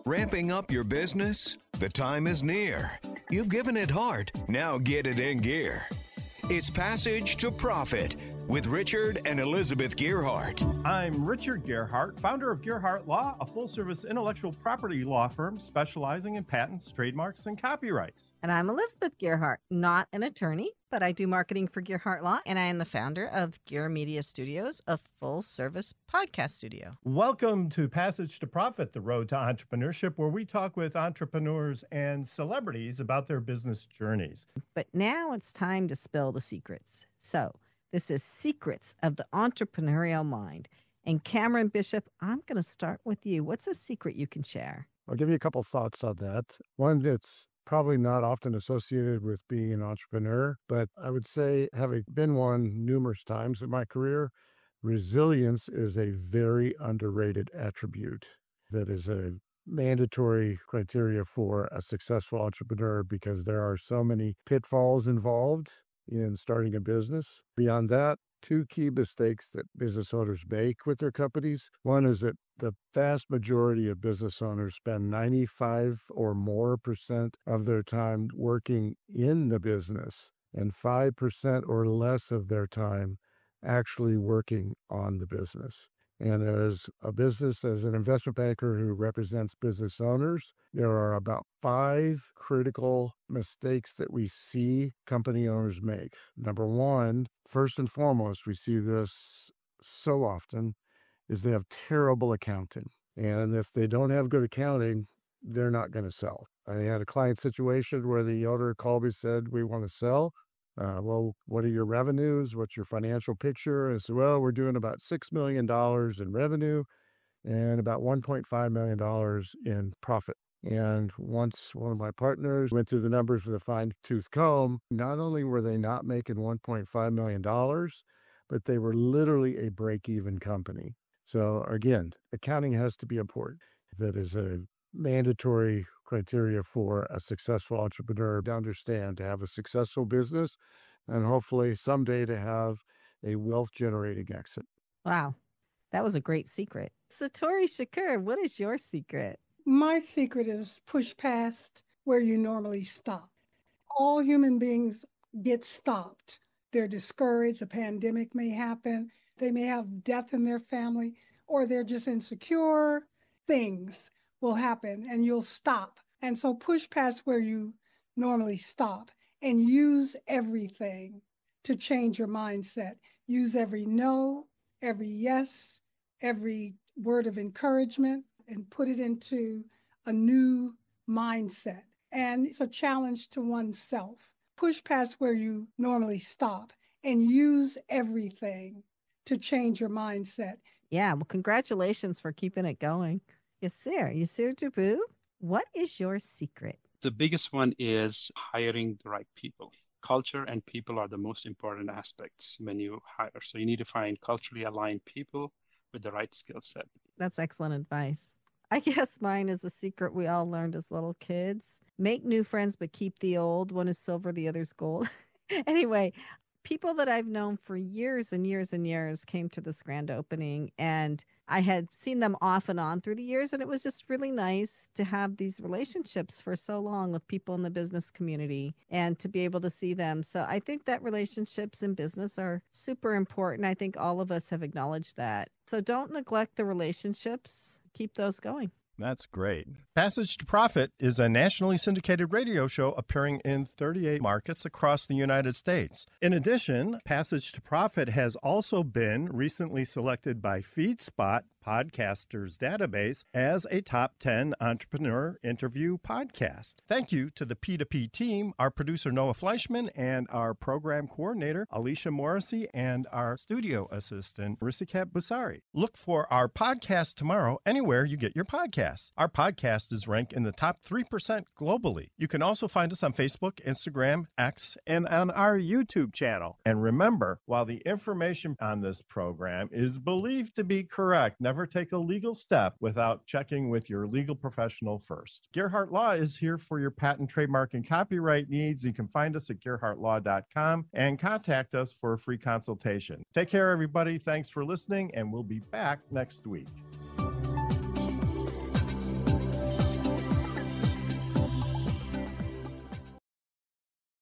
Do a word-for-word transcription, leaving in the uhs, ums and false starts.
Ramping up your business? The time is near. You've given it heart. Now get it in gear. It's Passage to Profit with Richard and Elizabeth Gearhart. I'm Richard Gearhart, founder of Gearhart Law, a full-service intellectual property law firm specializing in patents, trademarks, and copyrights. And I'm Elizabeth Gearhart, not an attorney, but I do marketing for Gearhart Law, and I am the founder of Gear Media Studios, a full-service podcast studio. Welcome to Passage to Profit, the road to entrepreneurship, where we talk with entrepreneurs and celebrities about their business journeys. But now it's time to spill the secrets. So this is Secrets of the Entrepreneurial Mind. And Cameron Bishop, I'm going to start with you. What's a secret you can share? I'll give you a couple thoughts on that. One that's probably not often associated with being an entrepreneur, but I would say, having been one numerous times in my career, resilience is a very underrated attribute that is a mandatory criteria for a successful entrepreneur because there are so many pitfalls involved in starting a business. Beyond that, two key mistakes that business owners make with their companies. One is that the vast majority of business owners spend ninety-five or more percent of their time working in the business and five percent or less of their time actually working on the business. And as a business, as an investment banker who represents business owners, there are about five critical mistakes that we see company owners make. Number one, first and foremost, we see this so often, is they have terrible accounting. And if they don't have good accounting, they're not going to sell. I had a client situation where the owner called me and said, we want to sell. Uh, well, what are your revenues? What's your financial picture? And I said, well, we're doing about six million dollars in revenue and about one point five million dollars in profit. And once one of my partners went through the numbers with a fine-tooth comb, not only were they not making one point five million dollars, but they were literally a break-even company. So again, accounting has to be important. That is a mandatory criteria for a successful entrepreneur to understand, to have a successful business, and hopefully someday to have a wealth-generating exit. Wow, that was a great secret. Satori Shakur, what is your secret? My secret is push past where you normally stop. All human beings get stopped. They're discouraged. A pandemic may happen. They may have death in their family, or they're just insecure. Things will happen and you'll stop. And so push past where you normally stop and use everything to change your mindset. Use every no, every yes, every word of encouragement, and put it into a new mindset. And it's a challenge to oneself. Push past where you normally stop and use everything to change your mindset. Yeah, well, congratulations for keeping it going. Yes, sir. Yasir Jabu, what is your secret? The biggest one is hiring the right people. Culture and people are the most important aspects when you hire. So you need to find culturally aligned people with the right skill set. That's excellent advice. I guess mine is a secret we all learned as little kids. Make new friends, but keep the old. One is silver, the other's gold. Anyway, people that I've known for years and years and years came to this grand opening, and I had seen them off and on through the years, and it was just really nice to have these relationships for so long with people in the business community and to be able to see them. So I think that relationships in business are super important. I think all of us have acknowledged that. So don't neglect the relationships. Keep those going. That's great. Passage to Profit is a nationally syndicated radio show appearing in thirty-eight markets across the United States. In addition, Passage to Profit has also been recently selected by FeedSpot Podcasters Database as a top ten entrepreneur interview podcast. Thank you to the P two P team, our producer Noah Fleischman, and our program coordinator Alicia Morrissey, and our studio assistant Risikat Busari. Look for our podcast tomorrow anywhere you get your podcasts. Our podcast is ranked in the top three percent globally. You can also find us on Facebook, Instagram, X, and on our YouTube channel. And remember, while the information on this program is believed to be correct, never take a legal step without checking with your legal professional first. Gearhart Law is here for your patent, trademark, and copyright needs. You can find us at gearhart law dot com and contact us for a free consultation. Take care, everybody. Thanks for listening, and we'll be back next week.